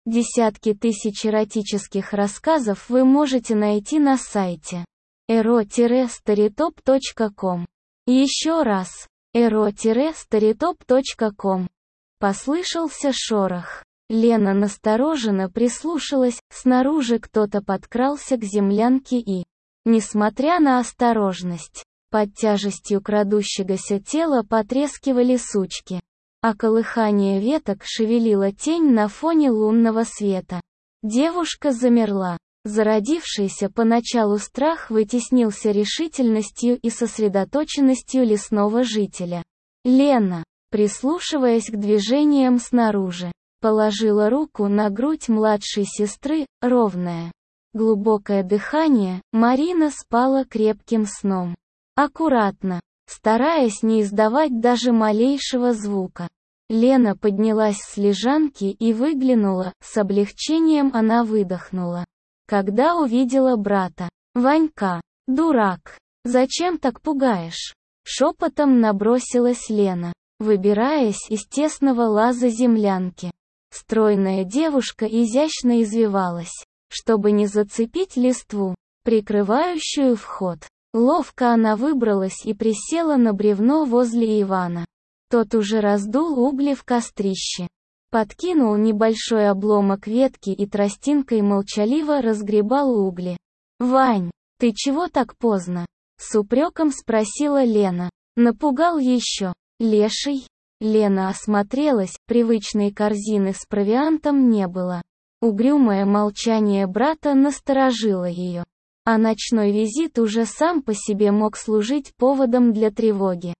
Десятки тысяч эротических рассказов вы можете найти на сайте ero-storytop.com. Еще раз. ero-storytop.com. Послышался шорох. Лена настороженно прислушалась, снаружи кто-то подкрался к землянке и, несмотря на осторожность, под тяжестью крадущегося тела потрескивали сучки, а колыхание веток шевелило тень на фоне лунного света. Девушка замерла. Зародившийся поначалу страх вытеснился решительностью и сосредоточенностью лесного жителя. Лена, прислушиваясь к движениям снаружи, положила руку на грудь младшей сестры, ровное, глубокое дыхание, Марина спала крепким сном. Аккуратно, стараясь не издавать даже малейшего звука. Лена поднялась с лежанки и выглянула, с облегчением она выдохнула, когда увидела брата. «Ванька, дурак, зачем так пугаешь?» Шепотом набросилась Лена, выбираясь из тесного лаза землянки. Стройная девушка изящно извивалась, чтобы не зацепить листву, прикрывающую вход. Ловко она выбралась и присела на бревно возле Ивана. Тот уже раздул угли в кострище. Подкинул небольшой обломок ветки и тростинкой молчаливо разгребал угли. «Вань, ты чего так поздно?» С упреком спросила Лена. «Напугал еще, леший?» Лена осмотрелась, привычной корзины с провиантом не было. Угрюмое молчание брата насторожило ее. А ночной визит уже сам по себе мог служить поводом для тревоги.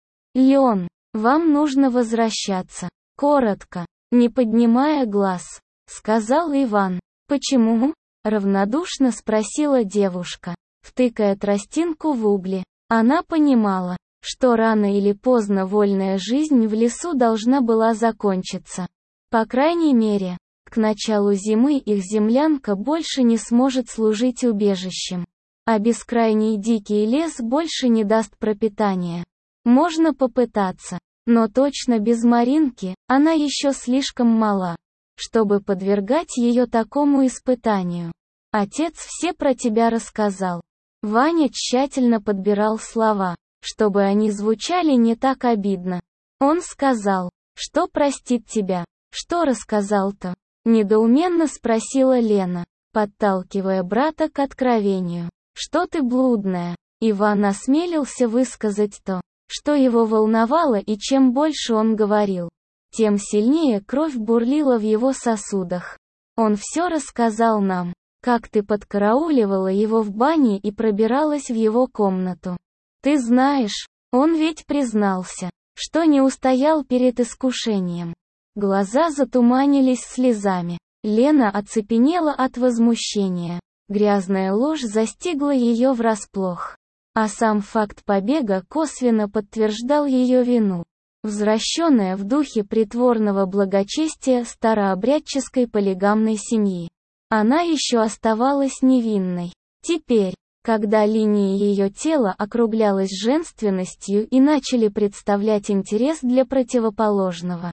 «Лен, вам нужно возвращаться», — коротко, не поднимая глаз, сказал Иван. «Почему?» — равнодушно спросила девушка, втыкая тростинку в угли. Она понимала, что рано или поздно вольная жизнь в лесу должна была закончиться. По крайней мере, к началу зимы их землянка больше не сможет служить убежищем. А бескрайний дикий лес больше не даст пропитания. Можно попытаться, но точно без Маринки, она еще слишком мала, чтобы подвергать ее такому испытанию. Отец все про тебя рассказал. Ваня тщательно подбирал слова, чтобы они звучали не так обидно. Он сказал, что простит тебя. Что рассказал-то? Недоуменно спросила Лена, подталкивая брата к откровению. Что ты блудная? Иван осмелился высказать то, что его волновало, и чем больше он говорил, тем сильнее кровь бурлила в его сосудах. Он все рассказал нам, как ты подкарауливала его в бане и пробиралась в его комнату. Ты знаешь, он ведь признался, что не устоял перед искушением. Глаза затуманились слезами. Лена оцепенела от возмущения. Грязная ложь застигла ее врасплох. А сам факт побега косвенно подтверждал ее вину. Возвращенная в духе притворного благочестия старообрядческой полигамной семьи. Она еще оставалась невинной. Теперь, когда линии ее тела округлялась женственностью и начали представлять интерес для противоположного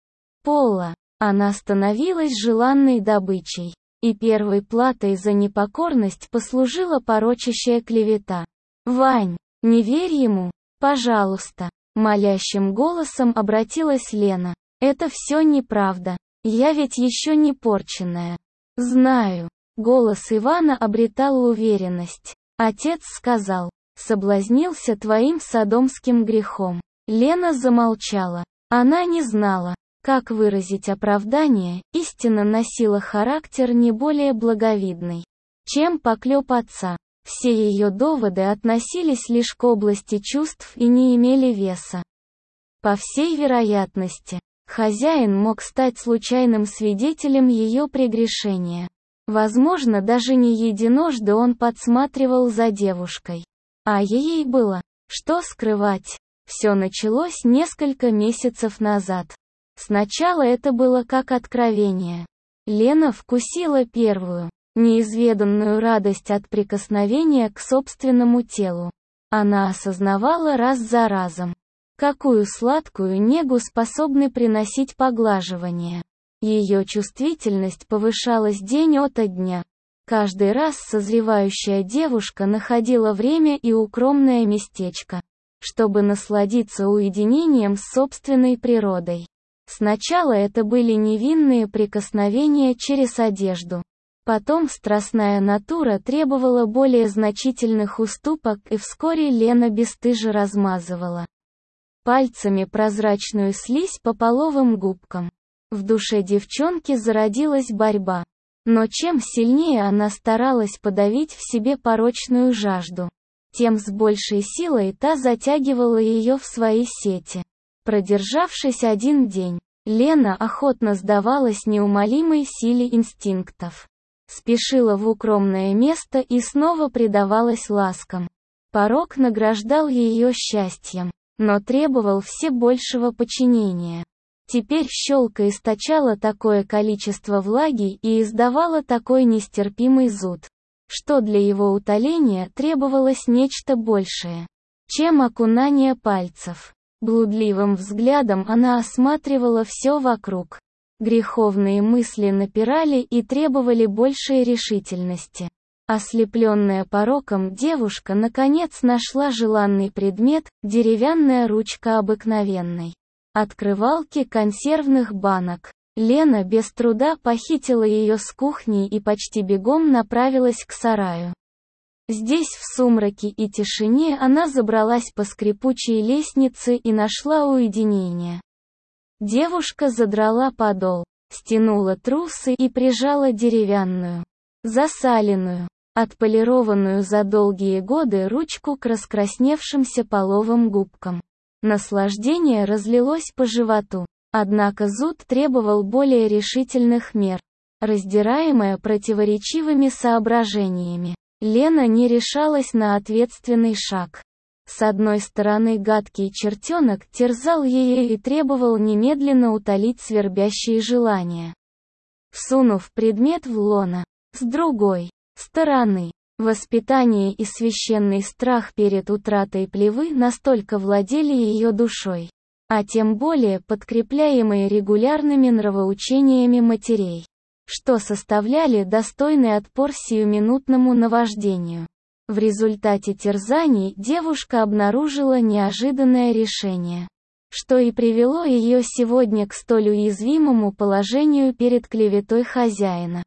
пола, она становилась желанной добычей. И первой платой за непокорность послужила порочащая клевета. «Вань, не верь ему, пожалуйста», — молящим голосом обратилась Лена. «Это все неправда. Я ведь еще не порченная». «Знаю». Голос Ивана обретал уверенность. Отец сказал, соблазнился твоим содомским грехом. Лена замолчала. Она не знала, как выразить оправдание, истина носила характер не более благовидный, чем поклеп отца. Все ее доводы относились лишь к области чувств и не имели веса. По всей вероятности, хозяин мог стать случайным свидетелем ее прегрешения. Возможно, даже не единожды он подсматривал за девушкой. А ей было, что скрывать. Все началось несколько месяцев назад. Сначала это было как откровение. Лена вкусила первую, неизведанную радость от прикосновения к собственному телу. Она осознавала раз за разом, какую сладкую негу способны приносить поглаживания. Ее чувствительность повышалась день ото дня. Каждый раз созревающая девушка находила время и укромное местечко, чтобы насладиться уединением с собственной природой. Сначала это были невинные прикосновения через одежду. Потом страстная натура требовала более значительных уступок, и вскоре Лена бесстыже размазывала пальцами прозрачную слизь по половым губкам. В душе девчонки зародилась борьба. Но чем сильнее она старалась подавить в себе порочную жажду, тем с большей силой та затягивала ее в свои сети. Продержавшись один день, Лена охотно сдавалась неумолимой силе инстинктов. Спешила в укромное место и снова предавалась ласкам. Порок награждал ее счастьем, но требовал все большего подчинения. Теперь щелка источала такое количество влаги и издавала такой нестерпимый зуд, что для его утоления требовалось нечто большее, чем окунание пальцев. Блудливым взглядом она осматривала все вокруг. Греховные мысли напирали и требовали большей решительности. Ослепленная пороком девушка наконец нашла желанный предмет, деревянная ручка обыкновенной открывалки консервных банок. Лена без труда похитила ее с кухни и почти бегом направилась к сараю. Здесь в сумраке и тишине она забралась по скрипучей лестнице и нашла уединение. Девушка задрала подол, стянула трусы и прижала деревянную, засаленную, отполированную за долгие годы ручку к раскрасневшимся половым губкам. Наслаждение разлилось по животу, однако зуд требовал более решительных мер. Раздираемая противоречивыми соображениями, Лена не решалась на ответственный шаг. С одной стороны, гадкий чертенок терзал ее и требовал немедленно утолить свербящие желания, всунув предмет в лоно. С другой стороны, воспитание и священный страх перед утратой плевы настолько владели ее душой, а тем более подкрепляемые регулярными нравоучениями матерей, что составляли достойный отпор сиюминутному наваждению. В результате терзаний девушка обнаружила неожиданное решение, что и привело ее сегодня к столь уязвимому положению перед клеветой хозяина.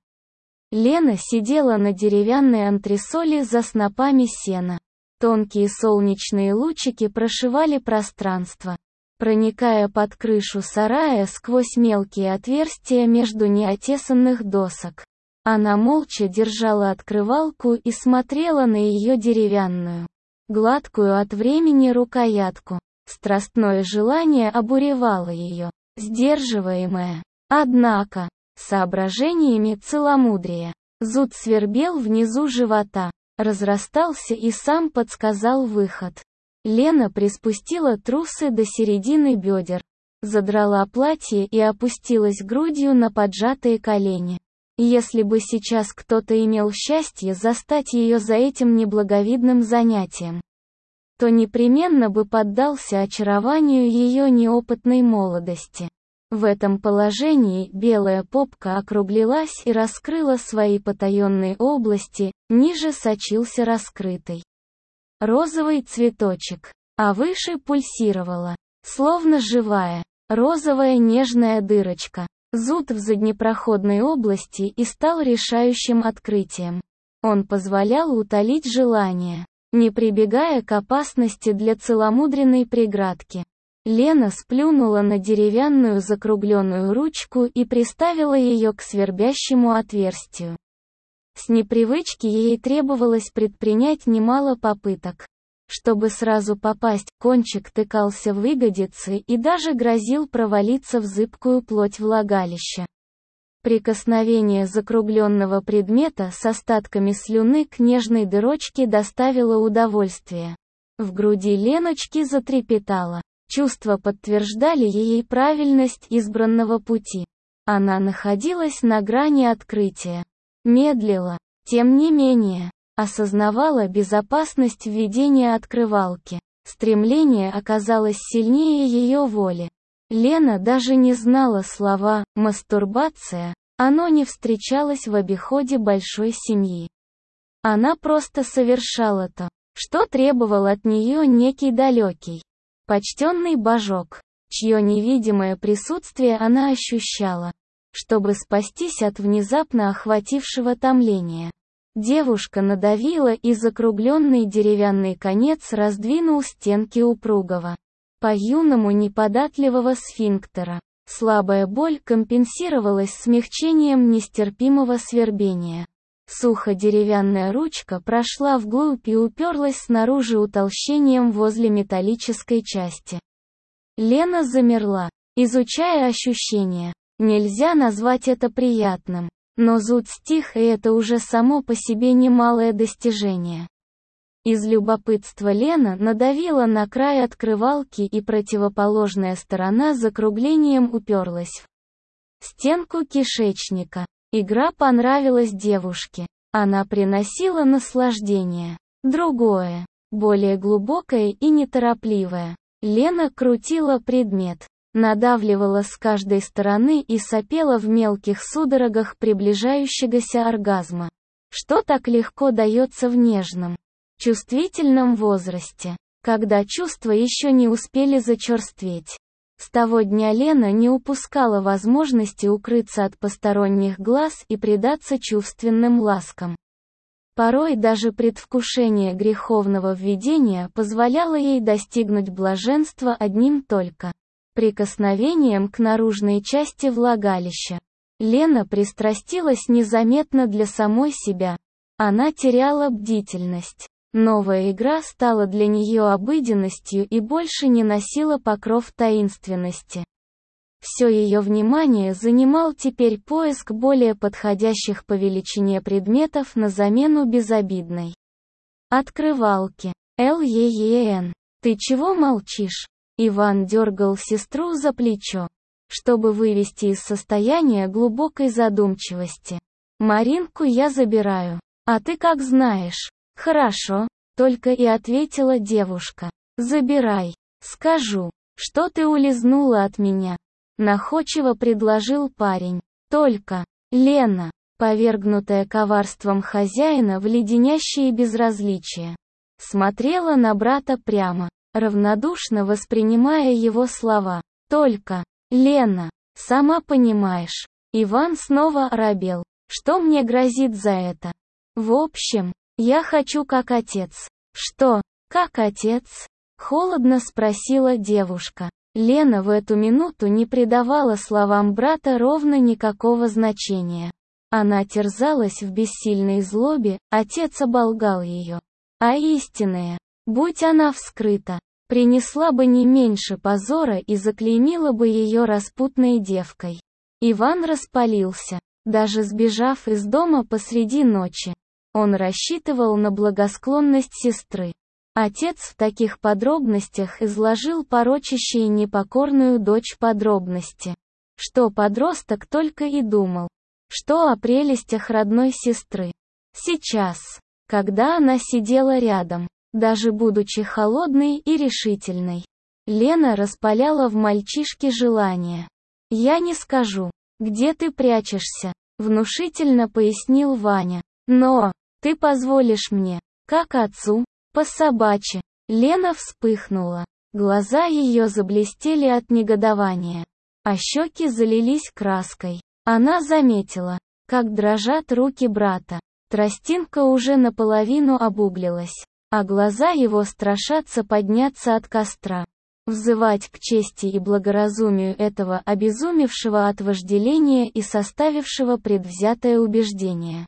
Лена сидела на деревянной антресоли за снопами сена. Тонкие солнечные лучики прошивали пространство, проникая под крышу сарая сквозь мелкие отверстия между неотесанных досок. Она молча держала открывалку и смотрела на ее деревянную, гладкую от времени рукоятку. Страстное желание обуревало ее, сдерживаемое, однако, соображениями целомудрия. Зуд свербел внизу живота, разрастался и сам подсказал выход. Лена приспустила трусы до середины бедер, задрала платье и опустилась грудью на поджатые колени. Если бы сейчас кто-то имел счастье застать ее за этим неблаговидным занятием, то непременно бы поддался очарованию ее неопытной молодости. В этом положении белая попка округлилась и раскрыла свои потаенные области, ниже сочился раскрытый розовый цветочек, а выше пульсировала, словно живая, розовая нежная дырочка. Зуд в заднепроходной области и стал решающим открытием. Он позволял утолить желание, не прибегая к опасности для целомудренной преградки. Лена сплюнула на деревянную закругленную ручку и приставила ее к свербящему отверстию. С непривычки ей требовалось предпринять немало попыток, чтобы сразу попасть. Кончик тыкался в ягодицы и даже грозил провалиться в зыбкую плоть влагалища. Прикосновение закругленного предмета с остатками слюны к нежной дырочке доставило удовольствие. В груди Леночки затрепетало. Чувства подтверждали ей правильность избранного пути. Она находилась на грани открытия. Медлила, тем не менее, осознавала безопасность введения открывалки. Стремление оказалось сильнее ее воли. Лена даже не знала слова «мастурбация», оно не встречалось в обиходе большой семьи. Она просто совершала то, что требовал от нее некий далекий, почтенный божок, чье невидимое присутствие она ощущала, чтобы спастись от внезапно охватившего томления. Девушка надавила, и закругленный деревянный конец раздвинул стенки упругого, по-юному неподатливого сфинктера. Слабая боль компенсировалась смягчением нестерпимого свербения. Сухо-деревянная ручка прошла вглубь и уперлась снаружи утолщением возле металлической части. Лена замерла, изучая ощущения. Нельзя назвать это приятным, но зуд стих, и это уже само по себе немалое достижение. Из любопытства Лена надавила на край открывалки, и противоположная сторона закруглением уперлась в стенку кишечника. Игра понравилась девушке. Она приносила наслаждение. Другое, более глубокое и неторопливое. Лена крутила предмет, надавливала с каждой стороны и сопела в мелких судорогах приближающегося оргазма. Что так легко дается в нежном, чувствительном возрасте, когда чувства еще не успели зачерстветь. С того дня Лена не упускала возможности укрыться от посторонних глаз и предаться чувственным ласкам. Порой даже предвкушение греховного введения позволяло ей достигнуть блаженства одним только прикосновением к наружной части влагалища. Лена пристрастилась незаметно для самой себя. Она теряла бдительность. Новая игра стала для нее обыденностью и больше не носила покров таинственности. Все ее внимание занимал теперь поиск более подходящих по величине предметов на замену безобидной открывалке. Лен, ты чего молчишь? Иван дергал сестру за плечо, чтобы вывести из состояния глубокой задумчивости. Маринку я забираю, а ты как знаешь. «Хорошо», — только и ответила девушка. «Забирай. Скажу, что ты улизнула от меня», — находчиво предложил парень. «Только, Лена», повергнутая коварством хозяина в леденящее безразличие, смотрела на брата прямо, равнодушно воспринимая его слова. «Только, Лена, сама понимаешь». Иван снова оробел. «Что мне грозит за это? В общем, я хочу как отец». «Что, как отец?» — холодно спросила девушка. Лена в эту минуту не придавала словам брата ровно никакого значения. Она терзалась в бессильной злобе, отец оболгал ее. А истинная, будь она вскрыта, принесла бы не меньше позора и заклеймила бы ее распутной девкой. Иван распалился, даже сбежав из дома посреди ночи. Он рассчитывал на благосклонность сестры. Отец в таких подробностях изложил порочащие непокорную дочь подробности, что подросток только и думал, что о прелестях родной сестры. Сейчас, когда она сидела рядом, даже будучи холодной и решительной, Лена распаляла в мальчишке желание. «Я не скажу, где ты прячешься», — внушительно пояснил Ваня. «Но, ты позволишь мне, как отцу, по-собачьи». Лена вспыхнула. Глаза ее заблестели от негодования, а щеки залились краской. Она заметила, как дрожат руки брата. Тростинка уже наполовину обуглилась, а глаза его страшатся подняться от костра. Взывать к чести и благоразумию этого обезумевшего от вожделения и составившего предвзятое убеждение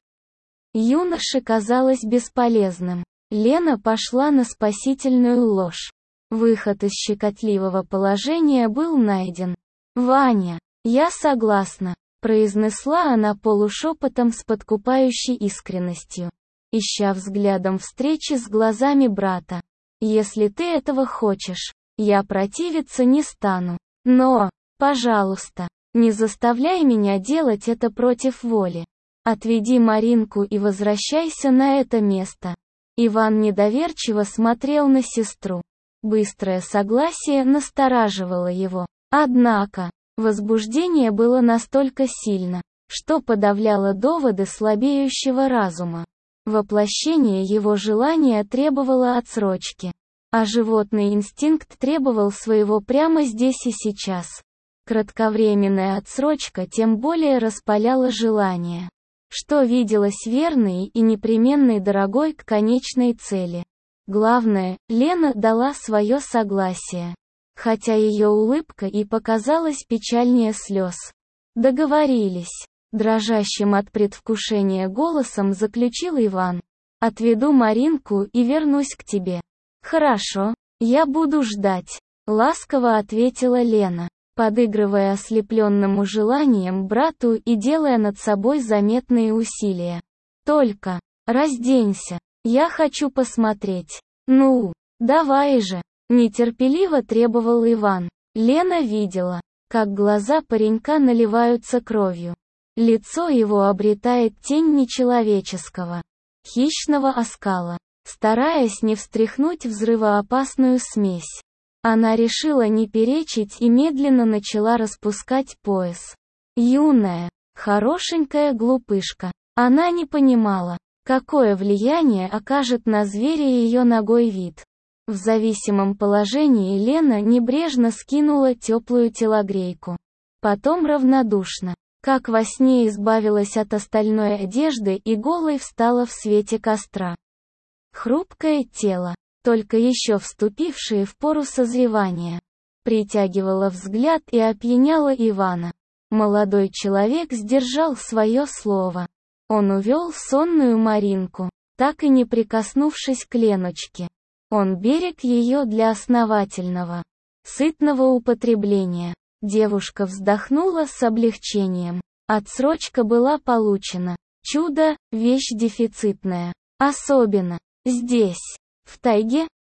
юноше казалось бесполезным. Лена пошла на спасительную ложь. Выход из щекотливого положения был найден. «Ваня, я согласна», — произнесла она полушепотом с подкупающей искренностью, ища взглядом встречи с глазами брата. «Если ты этого хочешь, я противиться не стану. Но, пожалуйста, не заставляй меня делать это против воли. Отведи Маринку и возвращайся на это место». Иван недоверчиво смотрел на сестру. Быстрое согласие настораживало его. Однако, возбуждение было настолько сильно, что подавляло доводы слабеющего разума. Воплощение его желания требовало отсрочки, а животный инстинкт требовал своего прямо здесь и сейчас. Кратковременная отсрочка тем более распаляла желание, что виделось верной и непременной дорогой к конечной цели. Главное, Лена дала свое согласие, хотя ее улыбка и показалась печальнее слез. Договорились. Дрожащим от предвкушения голосом заключил Иван. Отведу Маринку и вернусь к тебе. Хорошо, я буду ждать, ласково ответила Лена, подыгрывая ослепленному желанием брату и делая над собой заметные усилия. Только, разденься, я хочу посмотреть. Ну, давай же, нетерпеливо требовал Иван. Лена видела, как глаза паренька наливаются кровью. Лицо его обретает тень нечеловеческого, хищного оскала. Стараясь не встряхнуть взрывоопасную смесь, она решила не перечить и медленно начала распускать пояс. Юная, хорошенькая глупышка. Она не понимала, какое влияние окажет на зверя ее нагой вид. В зависимом положении Лена небрежно скинула теплую телогрейку. Потом равнодушно, как во сне, избавилась от остальной одежды и голой встала в свете костра. Хрупкое тело, только еще вступившее в пору созревания, притягивало взгляд и опьяняло Ивана. Молодой человек сдержал свое слово. Он увел сонную Маринку, так и не прикоснувшись к Леночке. Он берег ее для основательного, сытного употребления. Девушка вздохнула с облегчением. Отсрочка была получена. Чудо – вещь дефицитная. Особенно здесь, в тайге,